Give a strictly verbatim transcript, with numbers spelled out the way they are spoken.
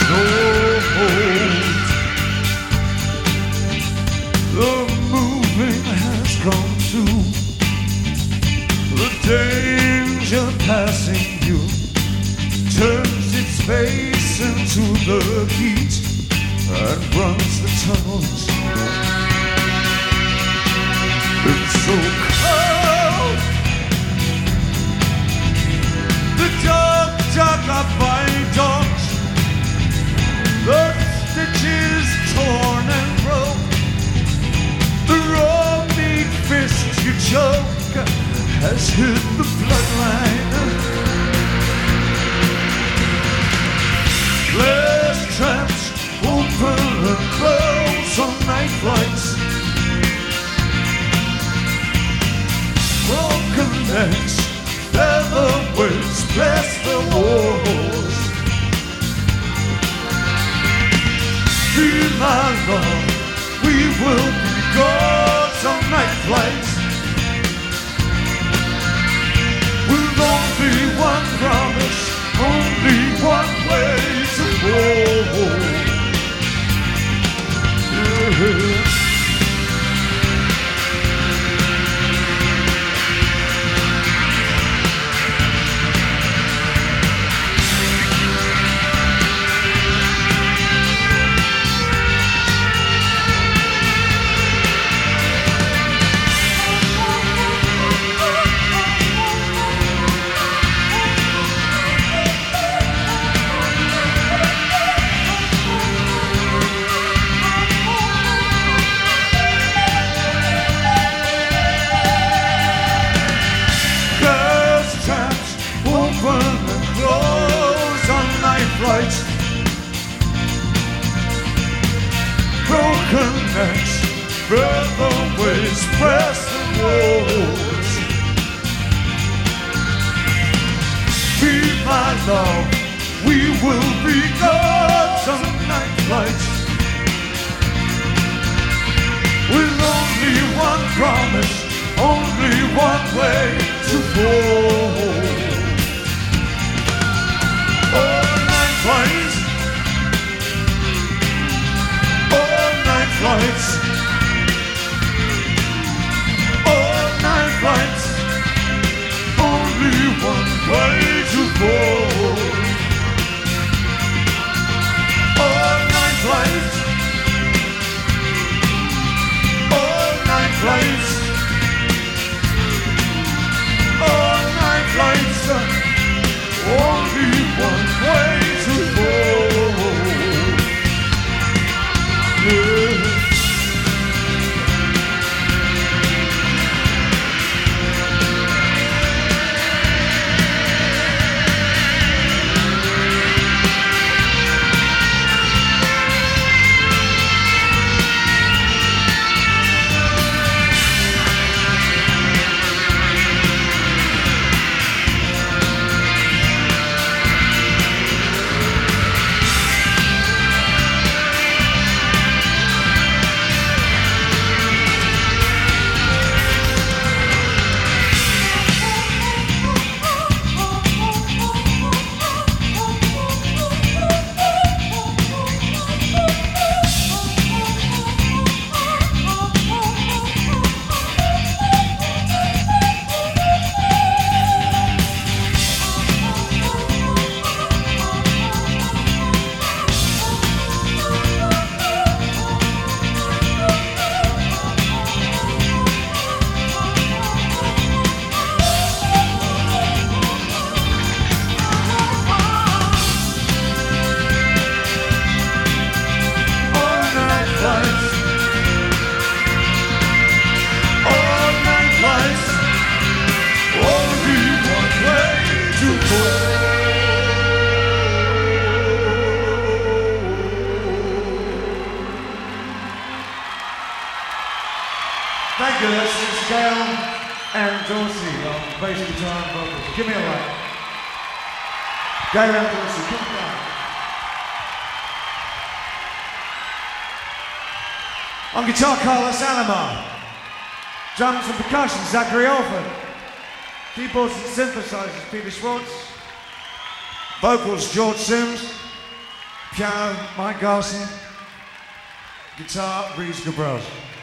no hold. The moving has come to, the danger passing you turns its face into the heat and runs the tunnels. It's so cold. The dark, dark are by dogs. The stitches torn and broke. The raw meat fist you choke has hit the bloodline. Glass traps open and close on night flights. Broken necks, featherweights bless the walls. Be my love, we will be gods on night flights. With only one promise, only one way to go. Yeah. Broken necks, featherweights press the walls. Be my love, we will be gods on night flights. With only one promise, only one way to fall. All night flights, all night flights, all night flights, only one way to fall. All night flights, all night flights, all night flights, only one way to fall. Yeah. Thank you, that's Gail and Dorsey on bass guitar and vocals. Give me a light. Gail and Dorsey, come down. On guitar, Carlos Alomar. Drums and percussion, Zachary Alford. Keyboards and synthesizers, Peter Schwartz. Vocals, George Sims. Piano, Mike Garson. Guitar, Reese Gabros.